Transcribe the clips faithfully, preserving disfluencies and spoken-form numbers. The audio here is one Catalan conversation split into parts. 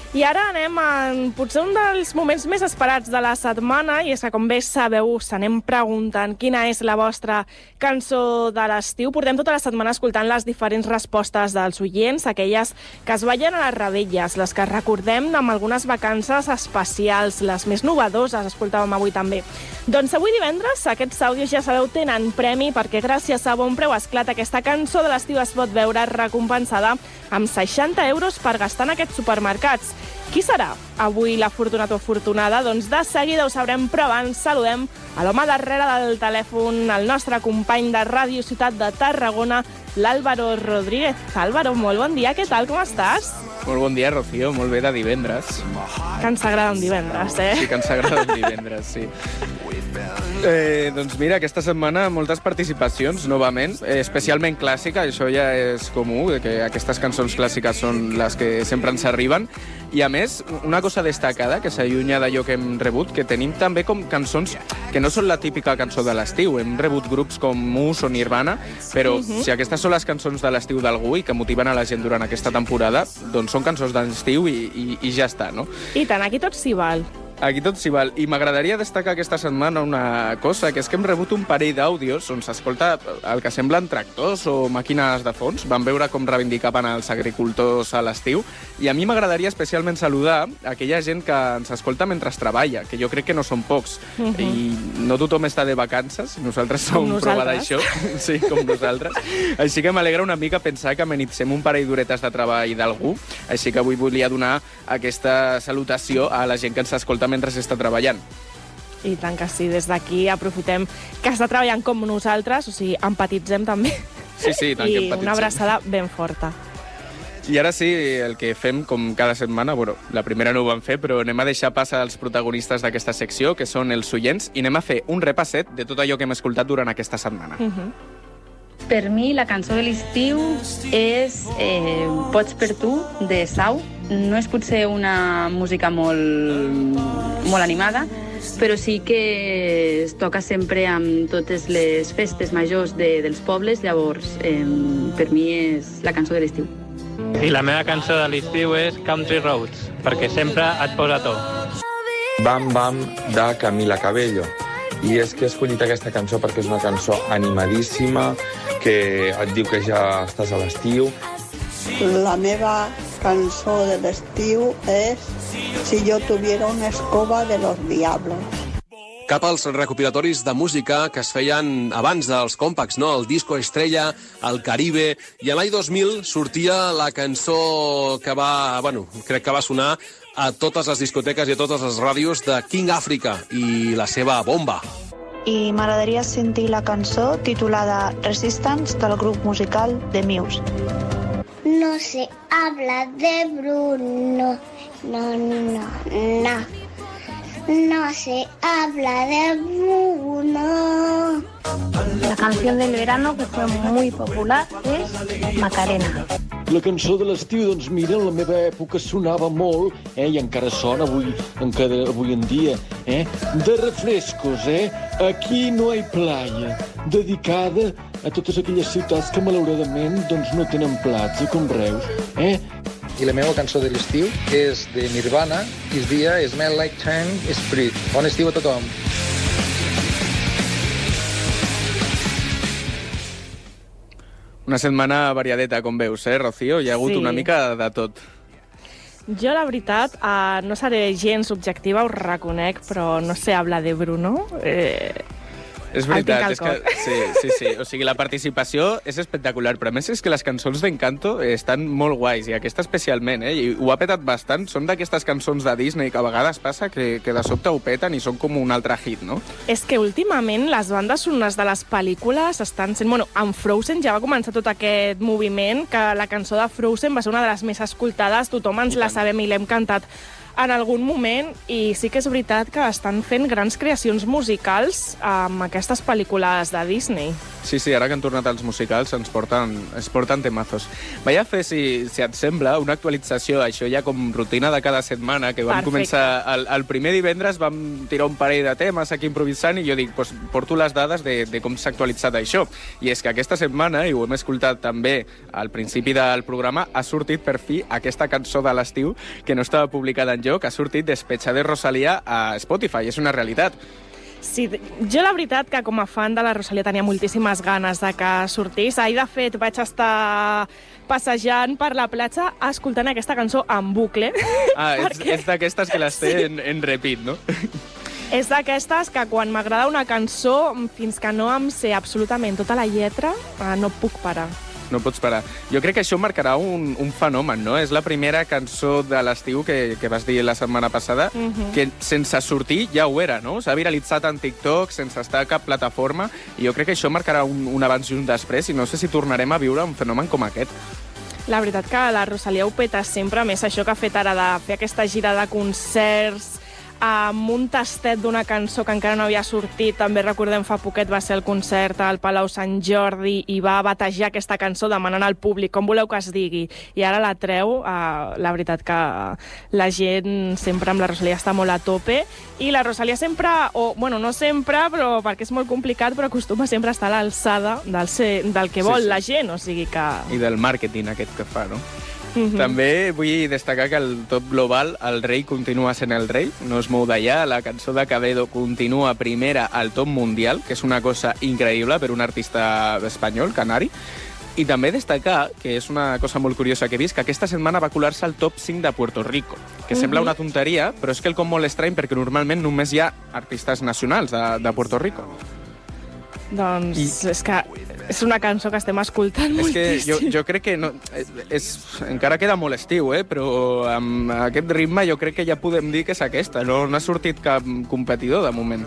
I ara anem a potser un dels moments més esperats de la setmana, i és que, com bé sabeu, us anem preguntant quina és la vostra cançó de l'estiu. Portem tota la setmana escoltant les diferents respostes dels oients, aquelles que es ballen a les revetlles, les que recordem amb algunes vacances especials, les més novedoses, escoltàvem avui també. Doncs avui divendres aquests àudios, ja sabeu, tenen premi, perquè gràcies a Bon Preu Esclat aquesta cançó de l'estiu es pot veure recompensada amb seixanta euros per gastar en aquests supermercats. Qui serà avui l'afortunat o afortunada? Doncs de seguida ho sabrem, però abans saludem a l'home darrere del telèfon, el nostre company de Ràdio Ciutat de Tarragona, l'Álvaro Rodríguez. Álvaro, molt bon dia, què tal, com estàs? Molt bon dia, Rocío, molt bé de divendres. Que ens agrada un divendres, eh? Sí, que ens agrada un divendres, sí. Eh, doncs mira, aquesta setmana moltes participacions, novament, eh, especialment clàssica, això ja és comú, que aquestes cançons clàssiques són les que sempre ens arriben, i a més, una cosa destacada, que s'allunya d'allò que hem rebut, que tenim també com cançons que no són la típica cançó de l'estiu. Hem rebut grups com Muse o Nirvana, però uh-huh. si aquestes són les cançons de l'estiu d'algú i que motiven a la gent durant aquesta temporada, doncs són cançons d'estiu i, i, i ja està, no? I tant, aquí tot s'hi val. Aquí tot s'hi val. I m'agradaria destacar aquesta setmana una cosa, que és que hem rebut un parell d'àudios on s'escolta el que semblen tractors o màquines de fons. Vam veure com reivindicaven els agricultors a l'estiu. I a mi m'agradaria especialment saludar aquella gent que ens escolta mentre treballa, que jo crec que no són pocs. Uh-huh. I no tothom està de vacances, nosaltres som prova d'això. Sí, com nosaltres. Així que m'alegra una mica pensar que amenitzem un parell d'horetes de treball d'algú. Així que avui volia donar aquesta salutació a la gent que ens escolta mentre s'està treballant. I tant que sí, des d'aquí aprofitem que està treballant com nosaltres, o sigui, empatitzem també. Sí, sí, tant que empatitzem. I una abraçada ben forta. I ara sí, el que fem, com cada setmana, bueno, la primera no ho vam fer, però anem a deixar passar als protagonistes d'aquesta secció, que són els oients, i anem a fer un repasset de tot allò que hem escoltat durant aquesta setmana. Uh-huh. Per mi, la cançó de l'estiu és eh, Pots per tu, de Sau. No és potser una música molt, molt animada, però sí que es toca sempre amb totes les festes majors de, dels pobles, llavors eh, per mi és la cançó de l'estiu. I la meva cançó de l'estiu és Country Roads, perquè sempre et posa a to. Bam Bam, de Camila Cabello. I és que he escollit aquesta cançó perquè és una cançó animadíssima, que et diu que ja estàs a l'estiu. La meva cançó de l'estiu és Si yo tuviera una escoba de los diablos. Cap als recopilatoris de música que es feien abans dels compacts, no? El Disco Estrella, el Caribe, i l'any dos mil sortia la cançó que va, bueno, crec que va sonar a totes les discoteques i a totes les ràdios de King Africa i la seva bomba. I m'agradaria sentir la cançó titulada Resistance del grup musical The Muse. No se habla de Bruno, no, no, no. No se habla de Bruno. La canción del verano que fue muy popular es Macarena. La cançó de l'estiu, doncs mira, en la meva època sonava molt, eh, i encara sona avui, encara avui en dia, eh, de refrescos, eh, Aquí no hay playa, dedicada a totes aquelles ciutats que malauradament doncs no tenen platja, com Reus, eh? I la meva cançó de l'estiu és de Nirvana i es dia Smell Like Teen Spirit. Bon estiu a tothom. Una setmana variadeta, com veus, eh, Rocío? Hi ha hagut sí. una mica de tot. Jo, la veritat, eh, no seré gens objectiva, ho reconec, però no sé hablar de Bruno. Eh... És veritat, és que, sí, sí, sí. O sigui, la participació és espectacular, però a més és que les cançons d'Encanto estan molt guais, i aquesta especialment, eh? I ho ha petat bastant. Són d'aquestes cançons de Disney que a vegades passa que, que de sobte ho peten i són com un altre hit, no? És que últimament les bandes sonores de les pel·lícules estan sent... Bueno, amb Frozen ja va començar tot aquest moviment, que la cançó de Frozen va ser una de les més escoltades, tothom ens la sabem i l'hem cantat en algun moment, i sí que és veritat que estan fent grans creacions musicals amb aquestes pel·lícules de Disney. Sí, sí, ara que han tornat els musicals ens porten, ens porten temazos. Vaig a fer, si, si et sembla, una actualització, això ja com rutina de cada setmana, que vam Perfecte. començar el, el primer divendres, vam tirar un parell de temes aquí improvisant i jo dic, pues, porto les dades de, de com s'ha actualitzat això. I és que aquesta setmana, i ho hem escoltat també al principi del programa, ha sortit per fi aquesta cançó de l'estiu que no estava publicada enlloc, ha sortit Despecha de Rosalía a Spotify, és una realitat. Sí, jo la veritat que com a fan de la Rosalía tenia moltíssimes ganes de que sortís. Ahir, de fet, vaig estar passejant per la platja escoltant aquesta cançó en bucle. Ah, és, perquè... és d'aquestes que les té sí. en, en repeat, no? És d'aquestes que quan m'agrada una cançó, fins que no em sé absolutament tota la lletra, no puc parar. No pots parar. Jo crec que això marcarà un, un fenomen, no? És la primera cançó de l'estiu que, que vas dir la setmana passada, uh-huh. que sense sortir ja ho era, no? S'ha viralitzat en TikTok, sense estar a cap plataforma, i jo crec que això marcarà un, un abans i un després, i no sé si tornarem a viure un fenomen com aquest. La veritat que la Rosalía ho peta sempre, més això que ha fet ara de fer aquesta gira de concerts, amb un tastet d'una cançó que encara no havia sortit. També recordem fa poquet va ser el concert al Palau Sant Jordi i va batejar aquesta cançó demanant al públic com voleu que es digui. I ara la treu. Uh, la veritat que la gent sempre amb la Rosalía està molt a tope. I la Rosalía sempre, o bueno, no sempre, però perquè és molt complicat, però acostuma sempre a estar a l'alçada del, del que vol sí, sí. la gent. O sigui que... I del màrqueting aquest que fa, no? Uh-huh. També vull destacar que el top global, el rei continua sent el rei, no es mou d'allà, la cançó de Quevedo continua primera al top mundial, que és una cosa increïble per un artista espanyol, canari, i també destacar, que és una cosa molt curiosa que he vist, que aquesta setmana va colar-se al top cinc de Puerto Rico, que uh-huh. sembla una tonteria, però és que el com molt estrany perquè normalment només hi ha artistes nacionals de, de Puerto Rico. Doncs I... és que és una cançó que estem escoltant és moltíssim. És que jo, jo crec que no, és, encara queda molt estiu, eh? Però amb aquest ritme jo crec que ja podem dir que és aquesta. No, no ha sortit cap competidor de moment.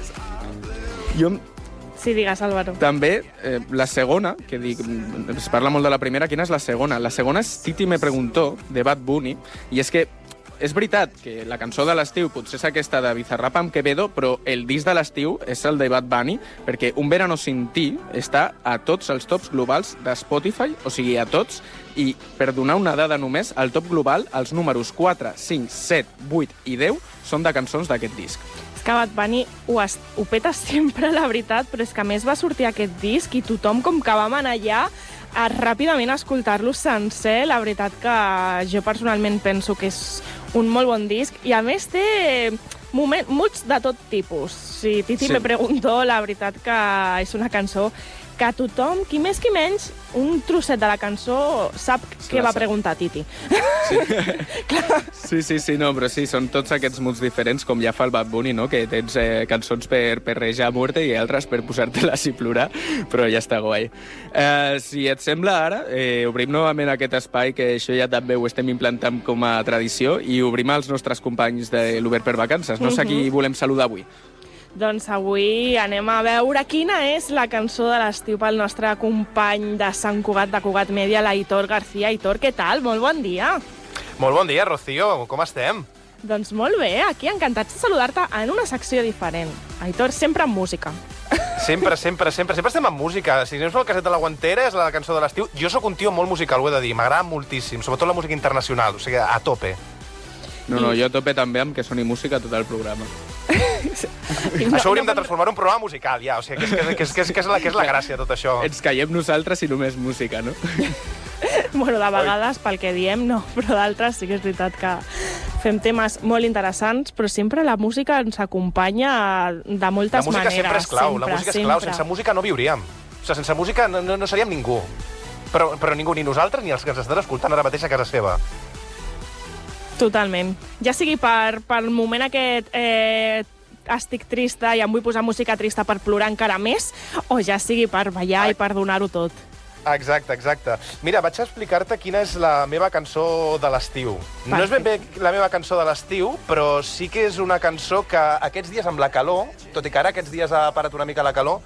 Jo... Sí, digues, Álvaro. També, eh, la segona, que dic, es parla molt de la primera, quina és la segona? La segona és Titi me preguntó, de Bad Bunny, i és que és veritat que la cançó de l'estiu potser és aquesta de Bizarrap amb Quevedo, però el disc de l'estiu és el de Bad Bunny, perquè Un verano sin ti està a tots els tops globals de Spotify, o sigui, a tots, i per donar una dada només, al top global, els números quatre, cinc, set, vuit i deu són de cançons d'aquest disc. És que Bad Bunny ho, es, ho peta sempre, la veritat, però és que a més va sortir aquest disc i tothom com que vam anar allà a ràpidament escoltar-lo sencer. La veritat que jo personalment penso que és un molt bon disc i a més té moment, moods de tot tipus. Si Titi sí. me preguntó, la veritat que és una cançó que tothom, qui més qui menys, un trosset de la cançó sap sí, què va sap. preguntar Titi. Sí. sí, sí, sí, no, però sí, són tots aquests moods diferents, com ja fa el Bad Bunny, no? Que tens eh, cançons per, per rejar a muerte i altres per posar-te-les i plorar, però ja està guai. Eh, si et sembla ara, eh, obrim novament aquest espai, que això ja també ho estem implantant com a tradició, i obrim als nostres companys de l'Obert per Vacances. No sé uh-huh. a qui volem saludar avui. Doncs avui anem a veure quina és la cançó de l'estiu pel nostre company de Sant Cugat, de Cugat Mèdia, l'Aitor García. Aitor, què tal? Molt bon dia. Molt bon dia, Rocío. Com estem? Doncs molt bé, aquí encantats de saludar-te en una secció diferent. Aitor, sempre amb música. Sempre, sempre, sempre. Sempre estem amb música. Si anem al caset de la Guantera, és la cançó de l'estiu. Jo sóc un tio molt musical, ho he de dir. M'agrada moltíssim, sobretot la música internacional, o sigui, a tope. No, no, jo a tope també amb que soni música tot el programa. No, això hauríem no, de transformar en un programa musical, ja. O sigui, que és, que és, que és, que és, la, que és la gràcia de tot això. Ens callem nosaltres i només música, no? Bueno, de vegades, pel que diem, no, però d'altres sí que és veritat que fem temes molt interessants, però sempre la música ens acompanya de moltes maneres. La música maneres, sempre és clau, sempre, la música és sempre. clau. Sense música no viuríem. O sigui, sense música no, no, no seríem ningú. Però, però ningú, ni nosaltres, ni els que ens estan escoltant ara mateix a casa seva. Totalment. Ja sigui per, per el moment aquest eh, estic trista i em vull posar música trista per plorar encara més, o ja sigui per ballar ah. i per donar-ho tot. Exacte, exacte. Mira, vaig a explicar-te quina és la meva cançó de l'estiu. Perfecte. No és ben bé la meva cançó de l'estiu, però sí que és una cançó que aquests dies amb la calor, tot i que ara aquests dies ha parat una mica la calor,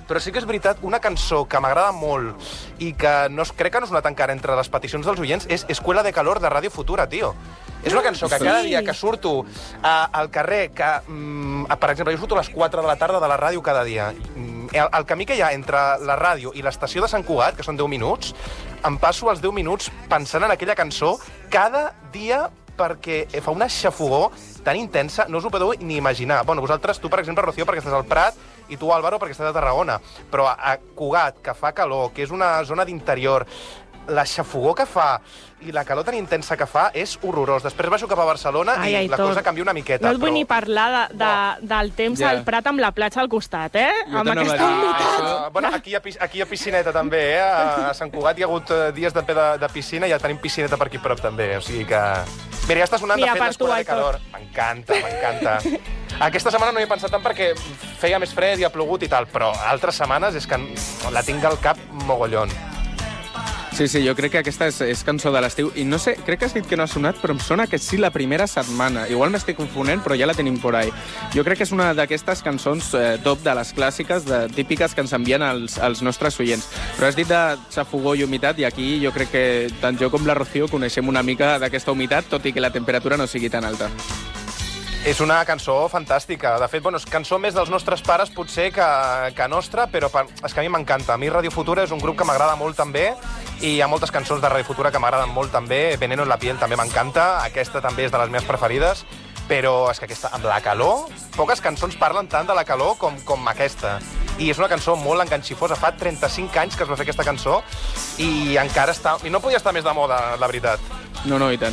però sí que és veritat, una cançó que m'agrada molt i que no, crec que no és una encara entre les peticions dels oients és Escuela de Calor de Ràdio Futura, tio. És una cançó que cada dia que surto a, al carrer, que, mm, per exemple, jo surto a les quatre de la tarda de la ràdio cada dia, el, el camí que hi ha entre la ràdio i l'estació de Sant Cugat, que són deu minuts, em passo els deu minuts pensant en aquella cançó cada dia perquè fa una xafogó tan intensa, no us ho podeu ni imaginar. Bueno, vosaltres, tu, per exemple, Rocío, perquè estàs al Prat, i tu, Álvaro, perquè estàs a Tarragona. Però a Cugat, que fa calor, que és una zona d'interior, la xafogó que fa i la calor tan intensa que fa és horrorós. Després baixo cap a Barcelona ai, i ai, la tot. cosa canvia una miqueta. No et vull però... ni parlar de, de, oh. del temps Ja. al Prat amb la platja al costat, eh? Jo amb t'anava aquesta a dir, humitat. Ah, bueno, aquí hi, ha, pis- aquí hi ha piscineta també, eh? A Sant Cugat hi ha hagut eh, dies de, de, de piscina i ja tenim piscineta per aquí prop també, o sigui que... Mira, ja està sonant Mira, de fet per tu, l'Escola de Aitor. Calor. M'encanta, m'encanta. Aquesta setmana no hi he pensat tant perquè feia més fred i ha plogut i tal, però altres setmanes és que la tinc al cap mogollon. Sí, sí, jo crec que aquesta és, és cançó de l'estiu. I no sé, crec que has dit que no ha sonat, però em sona que sí la primera setmana. Igual m'estic confonent, però ja la tenim por ahí. Jo crec que és una d'aquestes cançons eh, top de les clàssiques, de, típiques que ens envien els, els nostres oients. Però has dit de xafogó i humitat, i aquí jo crec que tant jo com la Rocío coneixem una mica d'aquesta humitat, tot i que la temperatura no sigui tan alta. És una cançó fantàstica. De fet, bueno, és cançó més dels nostres pares, potser, que, que nostra, però per, és que a mi m'encanta. A mi Ràdio Futura és un grup que m'agrada molt també, i hi ha moltes cançons de Ràdio Futura que m'agraden molt també. Veneno en la piel també m'encanta, aquesta també és de les meves preferides, però és que aquesta, amb la calor, poques cançons parlen tant de la calor com, com aquesta. I és una cançó molt enganxifosa. Fa trenta-cinc anys que es va fer aquesta cançó i encara està... I no podia estar més de moda, la veritat. No, no, i tant.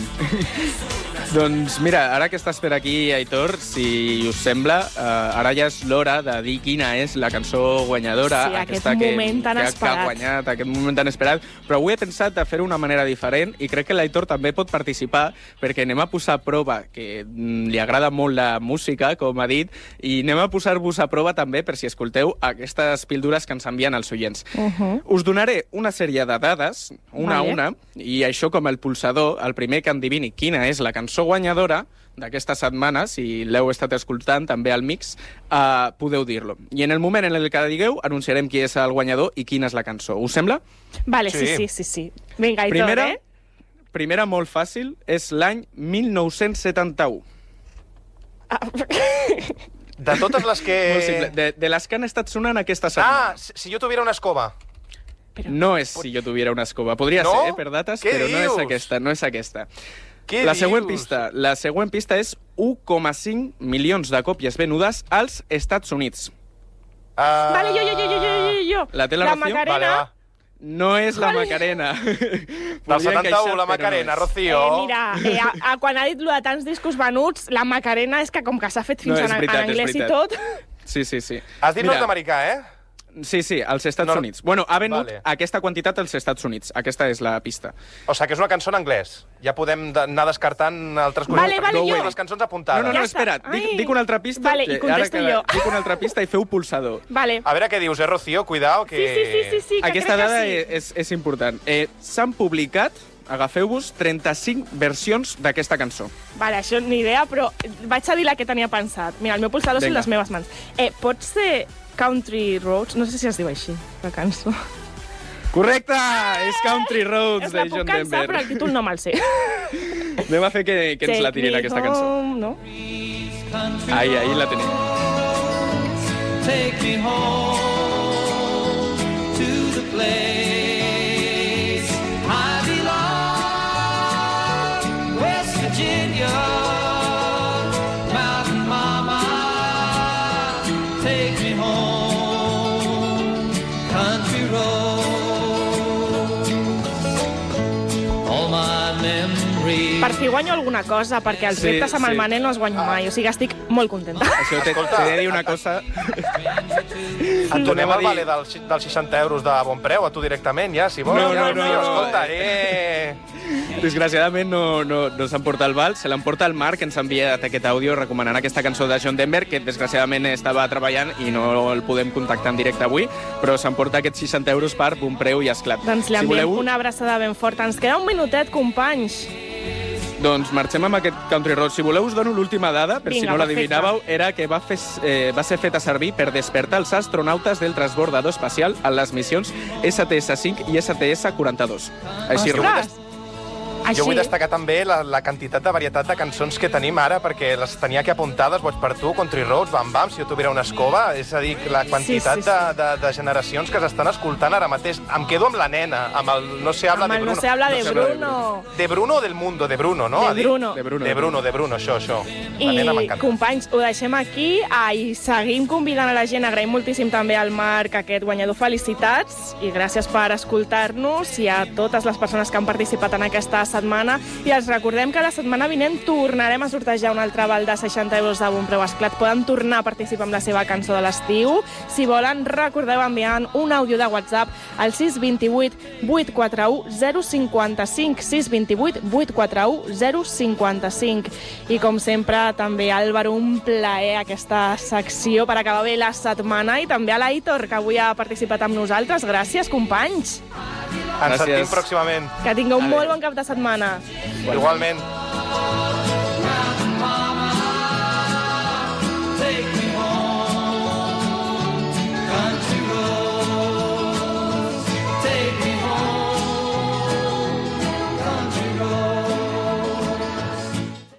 Doncs mira, ara que estàs per aquí, Aitor, si us sembla, eh, ara ja és l'hora de dir quina és la cançó guanyadora. Sí, aquest aquesta moment que, tan que, esperat. que ha guanyat, aquest moment tan esperat. Però avui he pensat de fer-ho d'una manera diferent i crec que l'Aitor també pot participar perquè anem a posar a prova, que mm, li agrada molt la música, com ha dit, i anem a posar-vos a prova també per si escolteu aquestes pildures que ens envien els oients. Uh -huh. Us donaré una sèrie de dades, una Vale. a una, i això com el pulsador, el primer que endivini quina és la cançó guanyadora d'aquesta setmana, si l'heu estat escoltant també al mix, uh, podeu dir-lo. I en el moment en el que digueu, anunciarem qui és el guanyador i quina és la cançó. Us sembla? Vale, sí, Sí. sí, sí. sí. Vinga, Aitor, Primera, eh? primera molt fàcil, és l'any mil nou-cents setanta-u. De totes les que... Molt simple. De, de les que han estat sonant aquesta setmana. Ah, si si jo tuviera una escoba. No és si jo tuviera una escoba. Podria No? ser, eh, per dates, Què però no dius? és aquesta, no és aquesta. Què La dius? següent pista, la següent pista és u coma cinc milions de còpies venudes als Estats Units. Uh... Vale, jo, jo, jo, jo, jo, jo, jo. La té la la Rocío? Macarena. Vale, va. No és la Macarena. Del Podria setanta-u, encaixar, la però Macarena, no és. Rocío. Eh, mira, eh, a, a, quan ha dit lo de tants discos venuts, la Macarena és que com que s'ha fet fins No, és en, veritat, en és anglès i veritat. tot... Sí, sí, sí. Has dit Mira, nord-americà, eh? Sí, sí, als Estats No- Units. Bueno, ha venut Vale. aquesta quantitat als Estats Units. Aquesta és la pista. O sigui que és una cançó en anglès. Ja podem de- anar descartant altres coses. Vale, vale, Totes jo- les cançons No, apuntades. no, no, Ja espera't. està. Dic, Ai. dic una altra pista. Vale, i que contesto ara que, jo. Dic una altra pista i feu pulsador. Vale. A veure què dius, eh, Rocío? Cuidao, Sí, que... sí, sí, sí, sí, que Aquesta crec dada que sí. és, és important. Eh, S'han publicat, agafeu-vos, trenta-cinc versions d'aquesta cançó. Vale, això ni idea, però vaig a dir la que tenia pensat. Mira, el meu pulsador són Vinga. les meves mans. Eh, pot ser Country Roads? No sé si es diu així, la cançó. Correcte! És Country Roads, Es de la John puc cansar, Denver. però el títol no me'l sé. Anem a fer que, que ens la tirin, aquesta cançó. Home, no? Ahí, ahí la tenim. Take me home to the place I belong, West Virginia, Mountain Mama, take me home, country road, all my memories. Per fi guanyo alguna cosa, perquè els Sí, reptes amb el sí. Manel no els guanyo mai, o sigui, estic molt contenta. Això t'he Escolta, t'he de dir una cosa... Et donem a el dir- vale dels, dels seixanta euros de bon preu a tu directament, ja, si vols. No, ja, no, Rocío, no. Escolta, eh... Desgraciadament no, no, no s'emporta el val, se l'emporta el Marc, que ens ha enviat aquest àudio recomanant aquesta cançó de John Denver, que desgraciadament estava treballant i no el podem contactar en directe avui, però s'emporta aquests seixanta euros per bon preu i esclat. Doncs li Si enviem voleu, una abraçada ben forta. Ens queda un minutet, companys. Doncs marxem amb aquest Country Road. Si voleu, us dono l'última dada, per Vinga, si no l'adivinàveu, era que va, fer, eh, va ser feta servir per despertar els astronautes del transbordador espacial en les missions S T S cinc i S T S quaranta-dos. Així Ostres! Jo vull destacar també la, la quantitat de varietat de cançons que tenim ara, perquè les tenia aquí apuntades, Boig per tu, Country Roads, Bam Bam, Si jo tuviera una escoba, és a dir, la quantitat Sí, sí, sí. De, de, de generacions que s'estan escoltant ara mateix. Em quedo amb la nena, amb el No se habla Amb de el Bruno. No se habla de Bruno. De Bruno o del mundo? De Bruno, no? De Ha dit? Bruno. De Bruno, de Bruno, de Bruno, això, això. La I, nena m'encanta. companys, ho deixem aquí ah, i seguim convidant a la gent. Agraïm moltíssim també al Marc, aquest guanyador. Felicitats i gràcies per escoltar-nos i a totes les persones que han participat en aquesta setmana. I els recordem que la setmana vinent tornarem a sortejar un altre val de seixanta euros de Bon Preu Esclat. Poden tornar a participar amb la seva cançó de l'estiu. Si volen, recordeu enviant un àudio de WhatsApp al sis dos vuit, vuit quatre u, zero cinc cinc, sis dos vuit, vuit quatre u, zero cinc cinc. I com sempre, també, Álvaro, un plaer aquesta secció per acabar bé la setmana, i també a l'Aitor, que avui ha participat amb nosaltres. Gràcies, companys. Ens sentim pròximament. Que tingueu un molt bon cap de setmana. Igualment.